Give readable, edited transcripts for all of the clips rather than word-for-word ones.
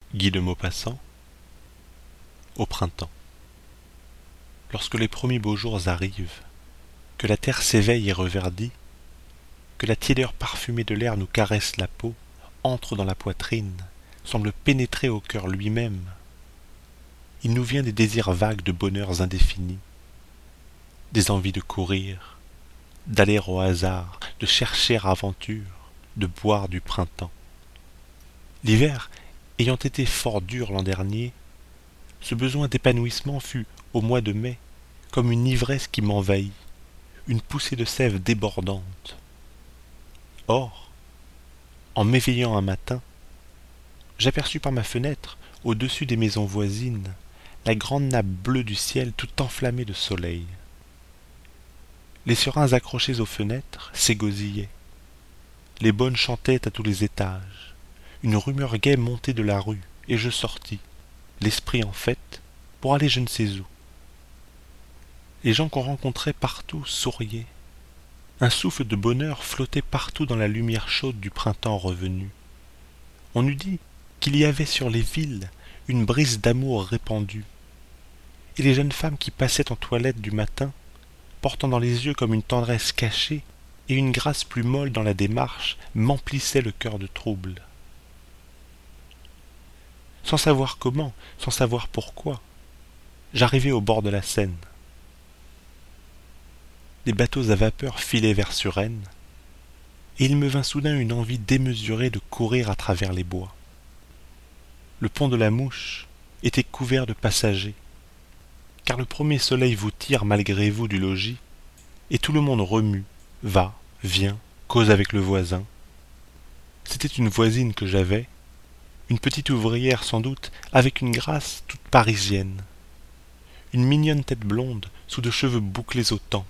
Guy de Maupassant, au printemps. Lorsque les premiers beaux jours arrivent, que la terre s'éveille et reverdit, que la tiédeur parfumée de l'air nous caresse la peau, entre dans la poitrine, semble pénétrer au cœur lui-même, il nous vient des désirs vagues de bonheurs indéfinis, des envies de courir, d'aller au hasard, de chercher aventure, de boire du printemps. L'hiver, ayant été fort dur l'an dernier, ce besoin d'épanouissement fut, au mois de mai, comme une ivresse qui m'envahit, une poussée de sève débordante. Or, en m'éveillant un matin, j'aperçus par ma fenêtre, au-dessus des maisons voisines, la grande nappe bleue du ciel tout enflammée de soleil. Les serins accrochés aux fenêtres s'égosillaient. Les bonnes chantaient à tous les étages. Une rumeur gaie montait de la rue, et je sortis, l'esprit en fête, pour aller je ne sais où. Les gens qu'on rencontrait partout souriaient. Un souffle de bonheur flottait partout dans la lumière chaude du printemps revenu. On eût dit qu'il y avait sur les villes une brise d'amour répandue. Et les jeunes femmes qui passaient en toilette du matin, portant dans les yeux comme une tendresse cachée et une grâce plus molle dans la démarche, m'emplissaient le cœur de trouble. Sans savoir comment, sans savoir pourquoi, j'arrivai au bord de la Seine. Les bateaux à vapeur filaient vers Suresnes, et il me vint soudain une envie démesurée de courir à travers les bois. Le pont de la Mouche était couvert de passagers, car le premier soleil vous tire malgré vous du logis, et tout le monde remue, va, vient, cause avec le voisin. C'était une voisine que j'avais, une petite ouvrière sans doute, avec une grâce toute parisienne, une mignonne tête blonde sous de cheveux bouclés aux tempes,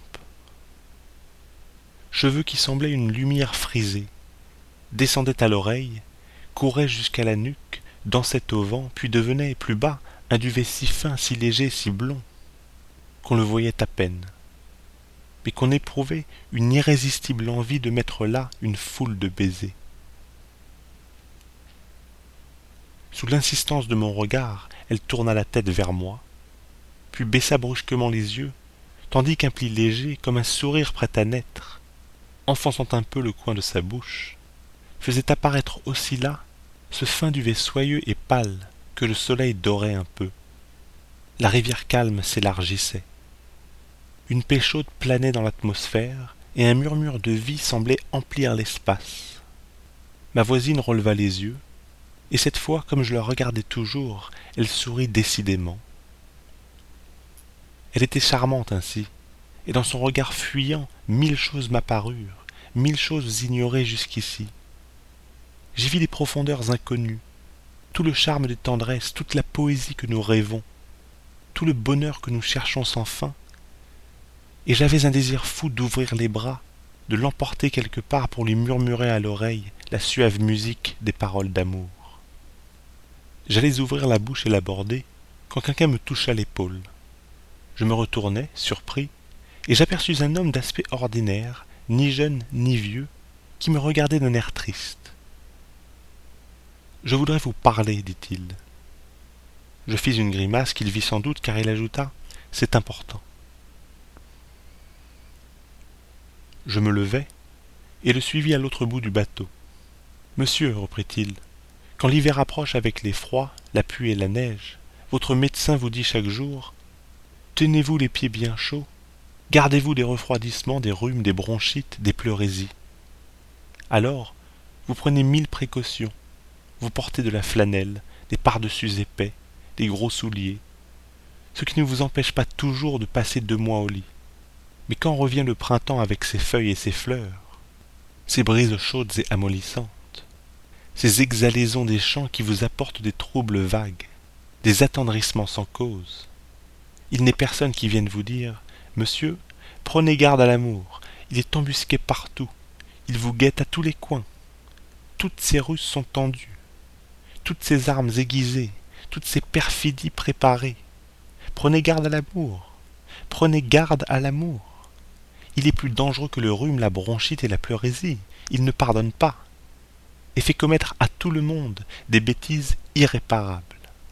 cheveux qui semblaient une lumière frisée, descendaient à l'oreille, couraient jusqu'à la nuque, dansaient au vent, puis devenaient, plus bas, un duvet si fin, si léger, si blond, qu'on le voyait à peine, mais qu'on éprouvait une irrésistible envie de mettre là une foule de baisers. Sous l'insistance de mon regard, elle tourna la tête vers moi, puis baissa brusquement les yeux, tandis qu'un pli léger, comme un sourire prêt à naître, enfonçant un peu le coin de sa bouche, faisait apparaître aussi là ce fin duvet soyeux et pâle que le soleil dorait un peu. La rivière calme s'élargissait. Une paix chaude planait dans l'atmosphère, et un murmure de vie semblait emplir l'espace. Ma voisine releva les yeux, et cette fois, comme je la regardais toujours, elle sourit décidément. Elle était charmante ainsi, et dans son regard fuyant, 1000 choses m'apparurent, 1000 choses ignorées jusqu'ici. J'y vis des profondeurs inconnues, tout le charme des tendresses, toute la poésie que nous rêvons, tout le bonheur que nous cherchons sans fin, et j'avais un désir fou d'ouvrir les bras, de l'emporter quelque part pour lui murmurer à l'oreille la suave musique des paroles d'amour. J'allais ouvrir la bouche et l'aborder, quand quelqu'un me toucha l'épaule. Je me retournai, surpris, et j'aperçus un homme d'aspect ordinaire, ni jeune ni vieux, qui me regardait d'un air triste. « Je voudrais vous parler, dit-il. » Je fis une grimace qu'il vit sans doute, car il ajouta « C'est important. » Je me levai, et le suivis à l'autre bout du bateau. « Monsieur, reprit-il, quand l'hiver approche avec les froids, la pluie et la neige, votre médecin vous dit chaque jour « Tenez-vous les pieds bien chauds, gardez-vous des refroidissements, des rhumes, des bronchites, des pleurésies. Alors, vous prenez 1000 précautions, vous portez de la flanelle, des pardessus épais, des gros souliers, ce qui ne vous empêche pas toujours de passer 2 mois au lit. Mais quand revient le printemps avec ses feuilles et ses fleurs, ses brises chaudes et amollissantes, ces exhalaisons des champs qui vous apportent des troubles vagues, des attendrissements sans cause, il n'est personne qui vienne vous dire « Monsieur, prenez garde à l'amour, il est embusqué partout, il vous guette à tous les coins. Toutes ses ruses sont tendues, toutes ses armes aiguisées, toutes ses perfidies préparées. Prenez garde à l'amour, prenez garde à l'amour. Il est plus dangereux que le rhume, la bronchite et la pleurésie, il ne pardonne pas. et fait commettre à tout le monde des bêtises irréparables.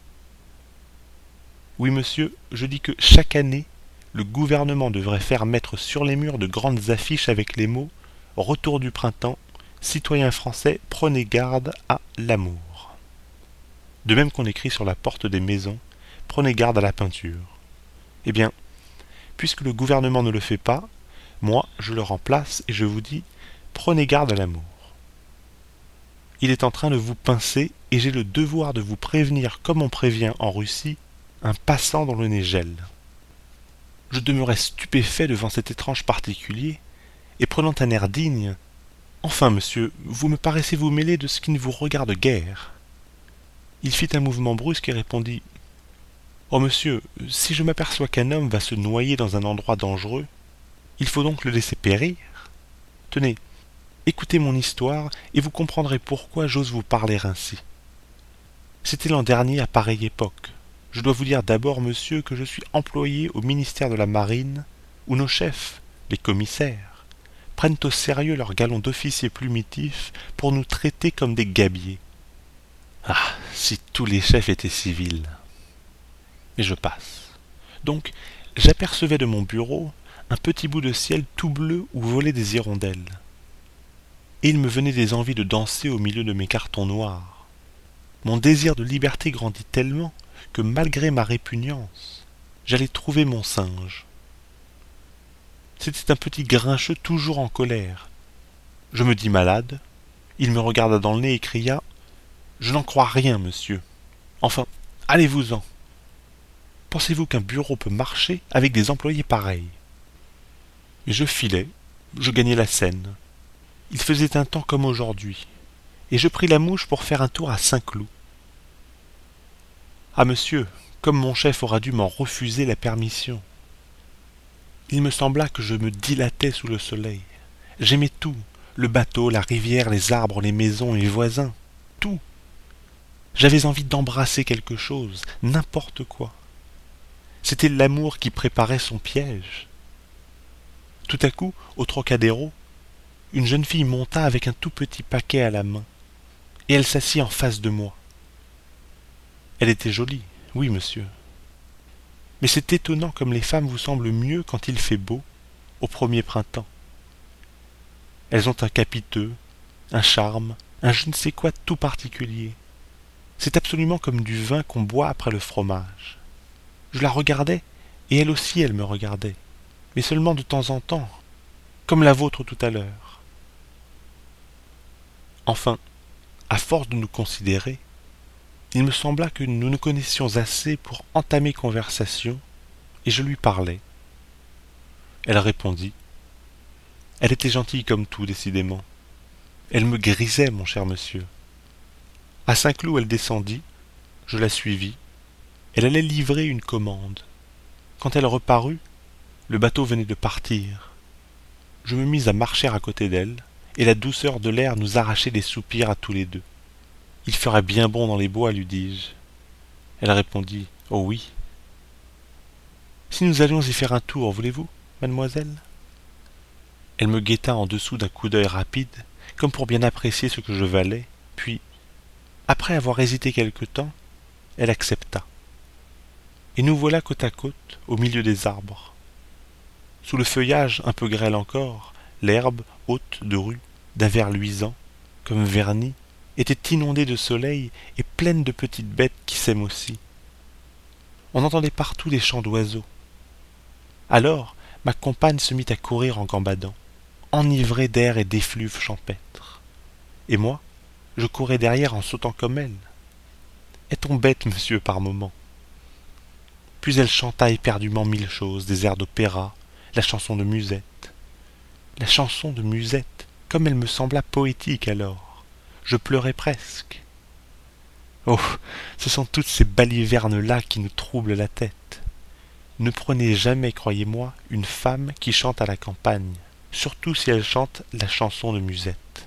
Oui, monsieur, je dis que chaque année, le gouvernement devrait faire mettre sur les murs de grandes affiches avec les mots « Retour du printemps, citoyens français, prenez garde à l'amour ». De même qu'on écrit sur la porte des maisons « Prenez garde à la peinture ». Eh bien, puisque le gouvernement ne le fait pas, moi, je le remplace et je vous dis « Prenez garde à l'amour ». Il est en train de vous pincer et j'ai le devoir de vous prévenir comme on prévient en Russie un passant dont le nez gèle. Je demeurais stupéfait devant cet étrange particulier, et prenant un air digne, « Enfin, monsieur, vous me paraissez vous mêler de ce qui ne vous regarde guère. » Il fit un mouvement brusque et répondit, « Oh, monsieur, si je m'aperçois qu'un homme va se noyer dans un endroit dangereux, il faut donc le laisser périr. Tenez, écoutez mon histoire, et vous comprendrez pourquoi j'ose vous parler ainsi. C'était l'an dernier à pareille époque. Je dois vous dire d'abord, monsieur, que je suis employé au ministère de la Marine, où nos chefs, les commissaires, prennent au sérieux leur galon d'officier plumitif pour nous traiter comme des gabiers. Ah, si tous les chefs étaient civils. Mais je passe. Donc, j'apercevais de mon bureau un petit bout de ciel tout bleu où volaient des hirondelles. Et il me venait des envies de danser au milieu de mes cartons noirs. Mon désir de liberté grandit tellement que malgré ma répugnance, j'allais trouver mon singe. C'était un petit grincheux toujours en colère. Je me dis malade. Il me regarda dans le nez et cria « Je n'en crois rien, monsieur. Enfin, allez-vous-en. Pensez-vous qu'un bureau peut marcher avec des employés pareils ?» Et je filais, je gagnais la Seine. Il faisait un temps comme aujourd'hui, et je pris la mouche pour faire un tour à Saint-Cloud. Ah, monsieur, comme mon chef aura dû m'en refuser la permission. Il me sembla que je me dilatais sous le soleil. J'aimais tout, le bateau, la rivière, les arbres, les maisons, les voisins, tout. J'avais envie d'embrasser quelque chose, n'importe quoi. C'était l'amour qui préparait son piège. Tout à coup, au Trocadéro, une jeune fille monta avec un tout petit paquet à la main, et elle s'assit en face de moi. Elle était jolie, oui, monsieur. Mais c'est étonnant comme les femmes vous semblent mieux quand il fait beau, au premier printemps. Elles ont un capiteux, un charme, un je ne sais quoi tout particulier. C'est absolument comme du vin qu'on boit après le fromage. Je la regardais, et elle aussi elle me regardait, mais seulement de temps en temps, comme la vôtre tout à l'heure. Enfin, à force de nous considérer, il me sembla que nous nous connaissions assez pour entamer conversation, et je lui parlais. Elle répondit. Elle était gentille comme tout, décidément. Elle me grisait, mon cher monsieur. À Saint-Cloud, elle descendit, je la suivis. Elle allait livrer une commande. Quand elle reparut, le bateau venait de partir. Je me mis à marcher à côté d'elle, et la douceur de l'air nous arrachait des soupirs à tous les deux. « Il ferait bien bon dans les bois, lui dis-je. » Elle répondit « Oh oui. »« Si nous allions y faire un tour, voulez-vous, mademoiselle ?» Elle me guetta en dessous d'un coup d'œil rapide, comme pour bien apprécier ce que je valais, puis, après avoir hésité quelque temps, elle accepta. Et nous voilà côte à côte, au milieu des arbres. Sous le feuillage un peu grêle encore, l'herbe, haute de rue, d'un vert luisant, comme verni, était inondée de soleil et pleine de petites bêtes qui s'aiment aussi. On entendait partout des chants d'oiseaux. Alors, ma compagne se mit à courir en gambadant, enivrée d'air et d'effluves champêtres. Et moi, je courais derrière en sautant comme elle. Est-on bête, monsieur, par moments? Puis elle chanta éperdument mille choses, des airs d'opéra, la chanson de Musette. La chanson de Musette, comme elle me sembla poétique alors. Je pleurais presque. Oh, ce sont toutes ces balivernes-là qui nous troublent la tête. Ne prenez jamais, croyez-moi, une femme qui chante à la campagne, surtout si elle chante la chanson de Musette.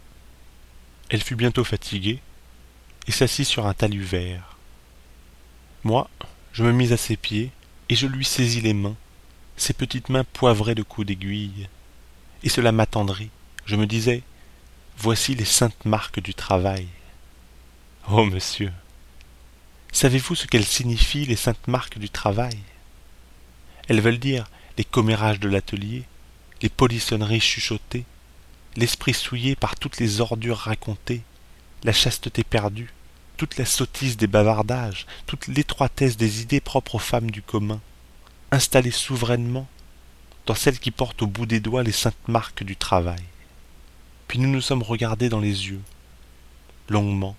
Elle fut bientôt fatiguée et s'assit sur un talus vert. Moi, je me mis à ses pieds et je lui saisis les mains, ses petites mains poivrées de coups d'aiguille. Et cela m'attendrit. Je me disais, voici les saintes marques du travail. Oh, monsieur, savez-vous ce qu'elles signifient, les saintes marques du travail? Elles veulent dire les commérages de l'atelier, les polissonneries chuchotées, l'esprit souillé par toutes les ordures racontées, la chasteté perdue, toute la sottise des bavardages, toute l'étroitesse des idées propres aux femmes du commun, installées souverainement dans celles qui portent au bout des doigts les saintes marques du travail. Puis nous nous sommes regardés dans les yeux, longuement.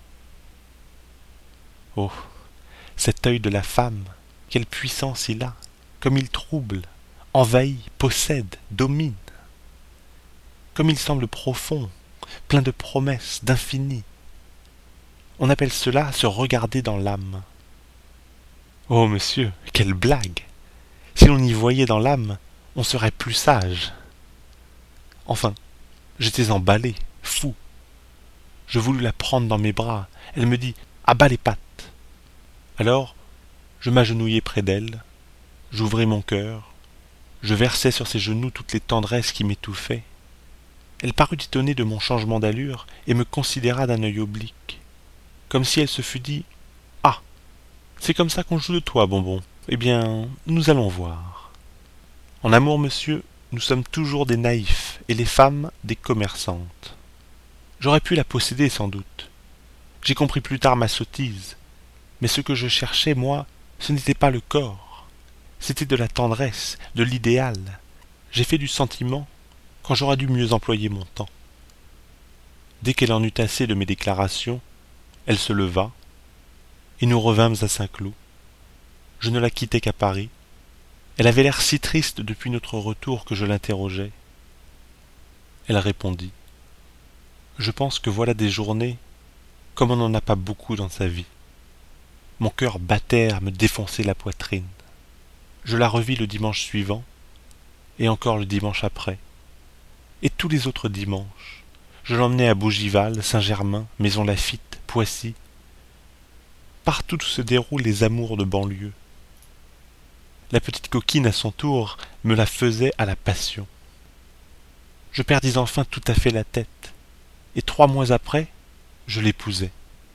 Oh, cet œil de la femme, quelle puissance il a, comme il trouble, envahit, possède, domine. Comme il semble profond, plein de promesses, d'infini. On appelle cela se regarder dans l'âme. Oh, monsieur, quelle blague! Si l'on y voyait dans l'âme, on serait plus sage. Enfin, j'étais emballé, fou. Je voulus la prendre dans mes bras. Elle me dit « À bas les pattes !» Alors, je m'agenouillai près d'elle, j'ouvris mon cœur, je versai sur ses genoux toutes les tendresses qui m'étouffaient. Elle parut étonnée de mon changement d'allure et me considéra d'un œil oblique, comme si elle se fût dit « Ah, c'est comme ça qu'on joue de toi, bonbon. Eh bien, nous allons voir. » En amour, monsieur, nous sommes toujours des naïfs et les femmes des commerçantes. J'aurais pu la posséder sans doute. J'ai compris plus tard ma sottise. Mais ce que je cherchais, moi, ce n'était pas le corps. C'était de la tendresse, de l'idéal. J'ai fait du sentiment quand j'aurais dû mieux employer mon temps. Dès qu'elle en eut assez de mes déclarations, elle se leva, et nous revînmes à Saint-Cloud. Je ne la quittai qu'à Paris. Elle avait l'air si triste depuis notre retour que je l'interrogeai. Elle répondit « Je pense que voilà des journées comme on n'en a pas beaucoup dans sa vie. » Mon cœur battait à me défoncer la poitrine. Je la revis le dimanche suivant, et encore le dimanche après, et tous les autres dimanches. Je l'emmenai à Bougival, Saint-Germain, Maison Lafitte, Poissy, partout où se déroulent les amours de banlieue. La petite coquine, à son tour, me la faisait à la passion. Je perdis enfin tout à fait la tête, et 3 mois après, je l'épousai.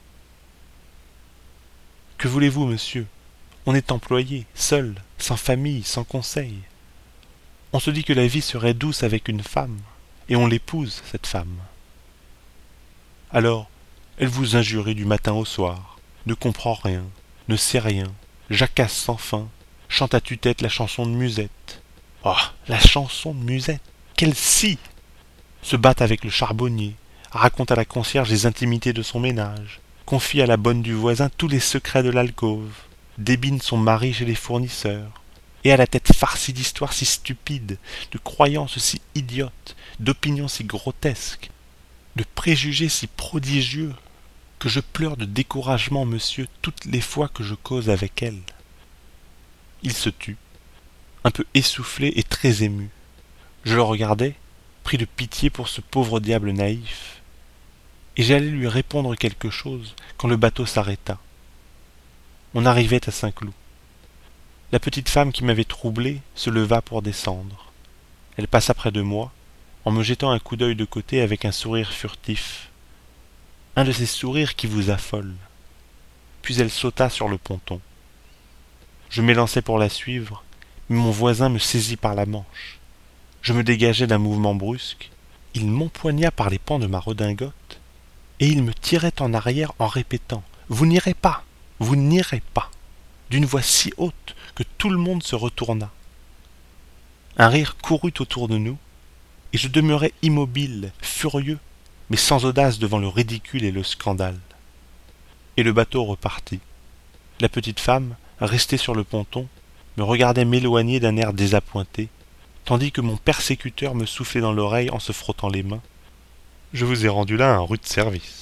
Que voulez-vous, monsieur? On est employé, seul, sans famille, sans conseil. On se dit que la vie serait douce avec une femme, et on l'épouse, cette femme. Alors, elle vous injurie du matin au soir, ne comprend rien, ne sait rien, jacasse sans fin, chante à tue-tête la chanson de Musette. Oh, la chanson de Musette! Quelle scie! Se bat avec le charbonnier, raconte à la concierge les intimités de son ménage, confie à la bonne du voisin tous les secrets de l'alcôve, débine son mari chez les fournisseurs, et a la tête farcie d'histoires si stupides, de croyances si idiotes, d'opinions si grotesques, de préjugés si prodigieux, que je pleure de découragement, monsieur, toutes les fois que je cause avec elle. Il se tut, un peu essoufflé et très ému. Je le regardais, pris de pitié pour ce pauvre diable naïf, et j'allais lui répondre quelque chose quand le bateau s'arrêta. On arrivait à Saint-Cloud. La petite femme qui m'avait troublé se leva pour descendre. Elle passa près de moi, en me jetant un coup d'œil de côté avec un sourire furtif. Un de ces sourires qui vous affolent. Puis elle sauta sur le ponton. Je m'élançai pour la suivre, mais mon voisin me saisit par la manche. Je me dégageai d'un mouvement brusque. Il m'empoigna par les pans de ma redingote, et il me tirait en arrière en répétant « Vous n'irez pas, vous n'irez pas !» d'une voix si haute que tout le monde se retourna. Un rire courut autour de nous, et je demeurai immobile, furieux, mais sans audace devant le ridicule et le scandale. Et le bateau repartit. La petite femme, restée sur le ponton, me regardait m'éloigner d'un air désappointé, tandis que mon persécuteur me soufflait dans l'oreille en se frottant les mains. « Je vous ai rendu là un rude service.